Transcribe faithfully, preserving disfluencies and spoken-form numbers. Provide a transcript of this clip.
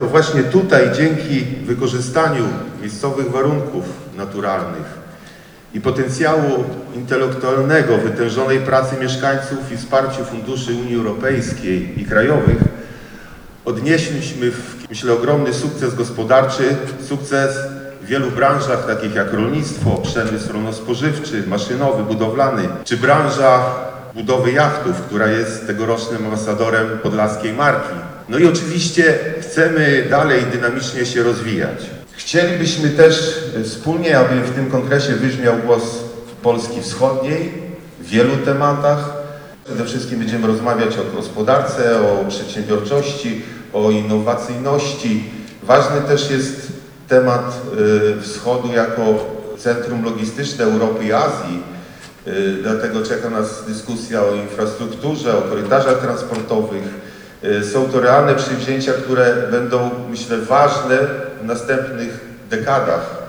To właśnie tutaj, dzięki wykorzystaniu miejscowych warunków naturalnych i potencjału intelektualnego wytężonej pracy mieszkańców i wsparciu funduszy Unii Europejskiej i krajowych, odnieśliśmy, myślę, ogromny sukces gospodarczy, sukces w wielu branżach, takich jak rolnictwo, przemysł rolno-spożywczy, maszynowy, budowlany, czy branża budowy jachtów, która jest tegorocznym ambasadorem podlaskiej marki. No i oczywiście chcemy dalej dynamicznie się rozwijać. Chcielibyśmy też wspólnie, aby w tym kongresie wybrzmiał głos Polski Wschodniej w wielu tematach. Przede wszystkim będziemy rozmawiać o gospodarce, o przedsiębiorczości, o innowacyjności. Ważny też jest temat Wschodu jako centrum logistyczne Europy i Azji. Dlatego czeka nas dyskusja o infrastrukturze, o korytarzach transportowych. Są to realne przedsięwzięcia, które będą, myślę, ważne w następnych dekadach.